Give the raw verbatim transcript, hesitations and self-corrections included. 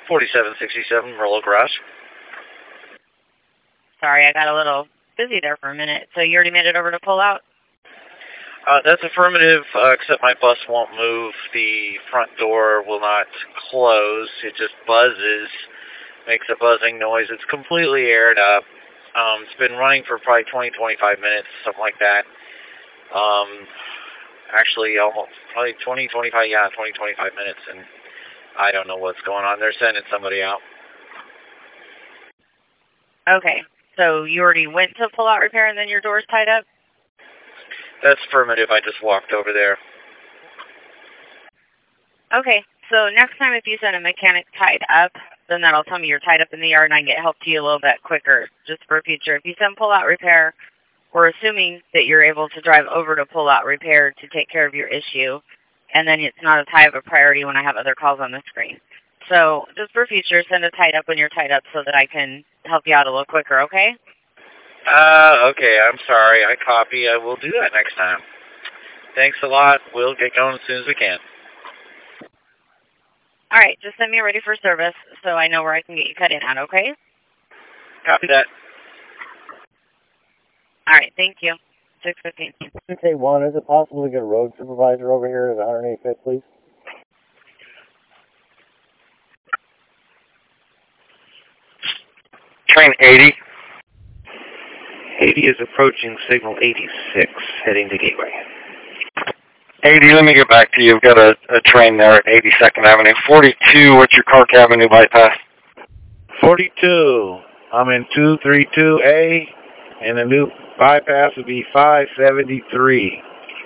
forty-seven sixty-seven, Merlo Garage. Sorry, I got a little busy there for a minute. So you already made it over to pull out? Uh, that's affirmative, uh, except my bus won't move. The front door will not close. It just buzzes, makes a buzzing noise. It's completely aired up. Um, it's been running for probably twenty, twenty-five minutes, something like that. Um, actually, almost probably twenty, twenty-five, yeah, twenty, twenty-five minutes, and I don't know what's going on. They're sending somebody out. Okay, so you already went to pull out repair and then your door's tied up? That's affirmative. I just walked over there. Okay, so next time if you send a mechanic tied up, then that'll tell me you're tied up in the yard and I can get help to you a little bit quicker, just for future. If you send pull out repair, we're assuming that you're able to drive over to pull out repair to take care of your issue, and then it's not as high of a priority when I have other calls on the screen. So just for future, send a tied up when you're tied up so that I can help you out a little quicker, okay? Uh, okay, I'm sorry. I copy. I will do that next time. Thanks a lot. We'll get going as soon as we can. All right, just send me ready for service so I know where I can get you cut in at, okay? Copy that. All right, thank you. six fifteen. Okay, one, is it possible to get a road supervisor over here at one eighty-fifth, please? Train eighty. eighty is approaching signal eighty-six, heading to Gateway. eighty, let me get back to you. We've got a, a train there at eighty-second Avenue. forty-two, what's your Clark Avenue bypass? forty-two. I'm in two thirty-two A, and the new bypass would be five seventy-three.